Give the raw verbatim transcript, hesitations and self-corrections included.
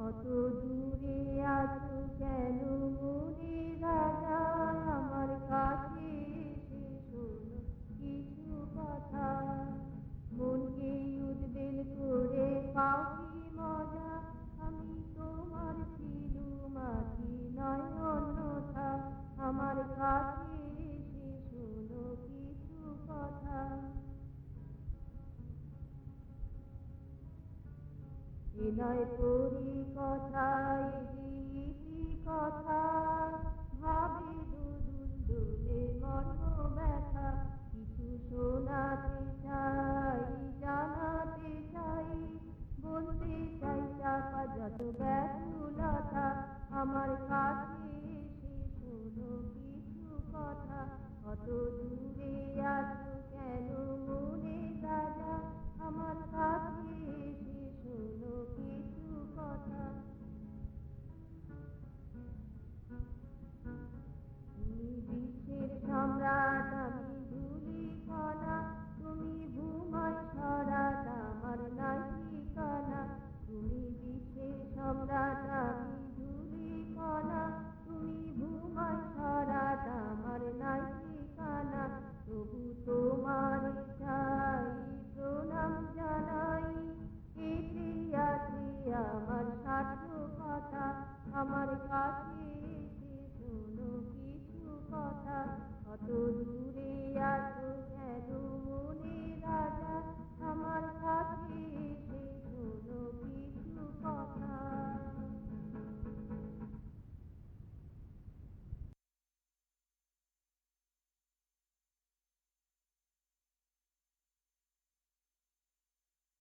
অত দূরে আছো কেন মনে রাজা, আমার কাছে এসে শোনো কিছু কথা। মনকে উদ্বেল করে পাখি মজা, আমি তোমার ছিলুম আছি নয় অন্যথা। আমার কাছে এসে শোনো কিছু কথা। এ নয় তোরই কথা, ইতি কথা, ভাবে দুদুল দোলে মর্ম ব্যথা। কিছু শোনাতে চাই, জানাতে চাই, বলতে চাই চাপা যত ব্যাকুলতা। আমার কাছে এসে শোনো কিছু কথা। অত দূরে আছো কেন মনে রাজা, আমার কাছে এসে শোনো কিছু কথা। তুমি বিশ্বের সম্রাট, আমি ধূলি কণা, তুমি ভূময় সরাট, আমার নাই ঠিকানা। তুমি বিশ্বের সম্রাট, আমি ধূলি কণা, তুমি ভূময় সরাট, আমার নাই ঠিকানা। তবু তোমার চাই প্রণাম জানাই, এতে আছে আমার সার্থকতা। আমার কাছে এসে শোনো কিছু কথা। অত দূরে আছো